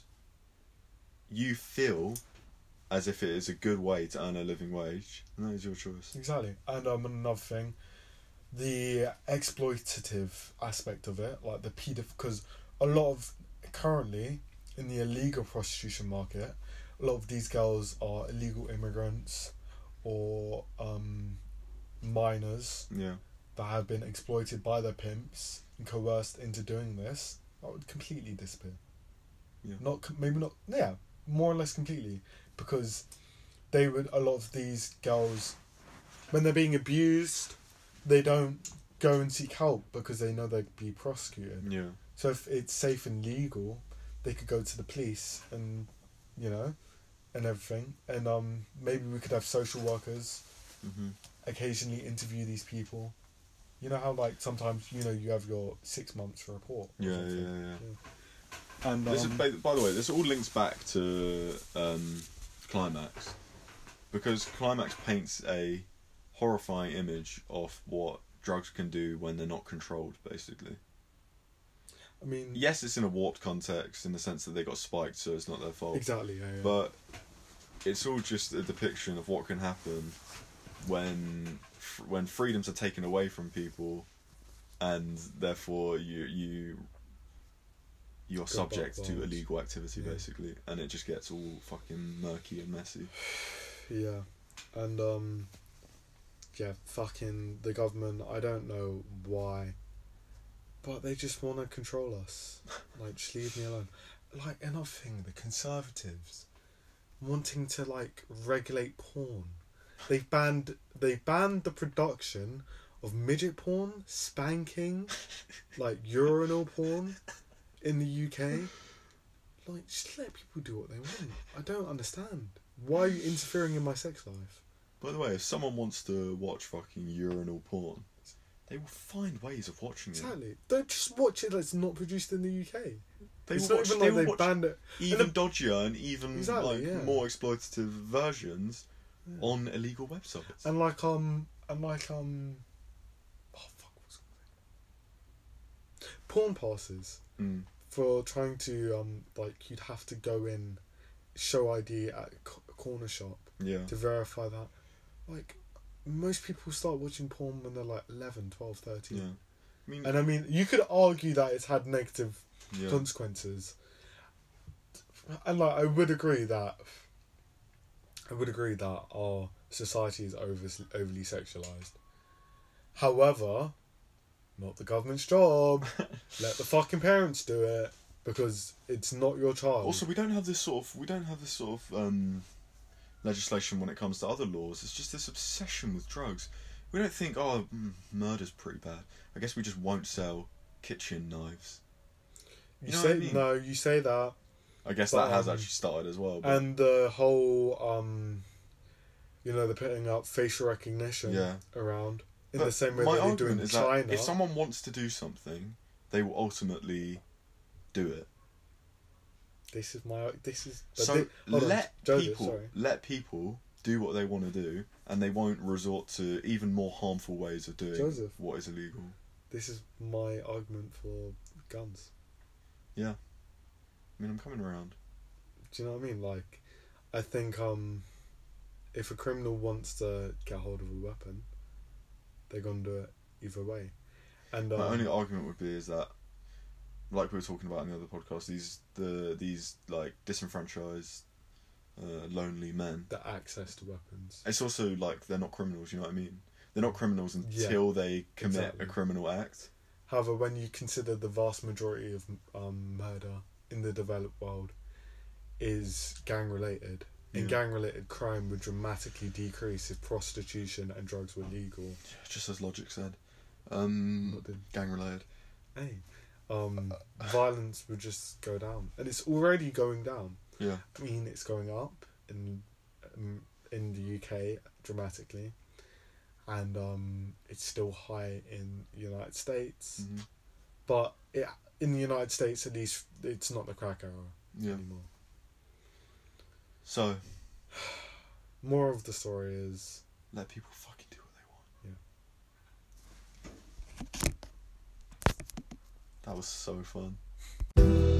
you feel as if it is a good way to earn a living wage, and that is your choice. Exactly. And another thing, the exploitative aspect of it, like the because a lot of currently in the illegal prostitution market, a lot of these girls are illegal immigrants or minors that have been exploited by their pimps and coerced into doing this. That would completely disappear. Yeah. More or less completely, because a lot of these girls, when they're being abused, they don't go and seek help because they know they'd be prosecuted. Yeah. So if it's safe and legal, they could go to the police and, and everything. And maybe we could have social workers occasionally interview these people. You know how like sometimes you have your 6 months report. Yeah. And this is, by the way, this all links back to Climax, because Climax paints a horrifying image of what drugs can do when they're not controlled, basically. I mean, yes, it's in a warped context in the sense that they got spiked, so it's not their fault. Exactly, yeah. But it's all just a depiction of what can happen when freedoms are taken away from people, and therefore you're subject to illegal activity, basically, and it just gets all fucking murky and messy. Yeah, and fucking the government, I don't know why, but they just want to control us. Like, just leave me alone. Like, another thing, the Conservatives wanting to, like, regulate porn. They've banned the production of midget porn, spanking, like, urinal porn in the UK. Like, just let people do what they want. I don't understand. Why are you interfering in my sex life? By the way, if someone wants to watch fucking urinal porn, they will find ways of watching it. Exactly. Don't just watch it that's not produced in the UK. They will watch banned it. Even dodgier and even more exploitative versions on illegal websites. And like oh fuck, what's it called? Porn passes. for trying to you'd have to go in, show ID at a corner shop. Yeah. To verify that, like, most people start watching porn when they're like 11, 12, 13. Yeah. I mean, you could argue that it's had negative consequences, and like I would agree that our society is overly sexualized. However, not the government's job. Let the fucking parents do it, because it's not your child. Also, we don't have this sort of legislation when it comes to other laws. It's just this obsession with drugs. We don't think, murder's pretty bad. I guess we just won't sell kitchen knives. You know what I mean? No, you say that. I guess that has actually started as well. But... And the whole, they're putting up facial recognition around in the same way that they do in China. If someone wants to do something, they will ultimately do it. Let people do what they want to do, and they won't resort to even more harmful ways of doing what is illegal. This is my argument for guns. Yeah. I mean, I'm coming around. Do you know what I mean? Like, I think if a criminal wants to get hold of a weapon, they're gonna do it either way. And my only argument would be is that, like we were talking about in the other podcast, these like disenfranchised, lonely men. The access to weapons. It's also like they're not criminals. You know what I mean? They're not criminals until they commit a criminal act. However, when you consider the vast majority of murder in the developed world is gang related, and gang related crime would dramatically decrease if prostitution and drugs were legal. Just as Logic said, gang related. Hey. Violence would just go down, and it's already going down. Yeah, I mean, it's going up in the UK dramatically, and it's still high in the United States. Mm-hmm. But in the United States, at least, it's not the crack era anymore. So, more of the story is let people fucking do what they want. Yeah. That was so fun.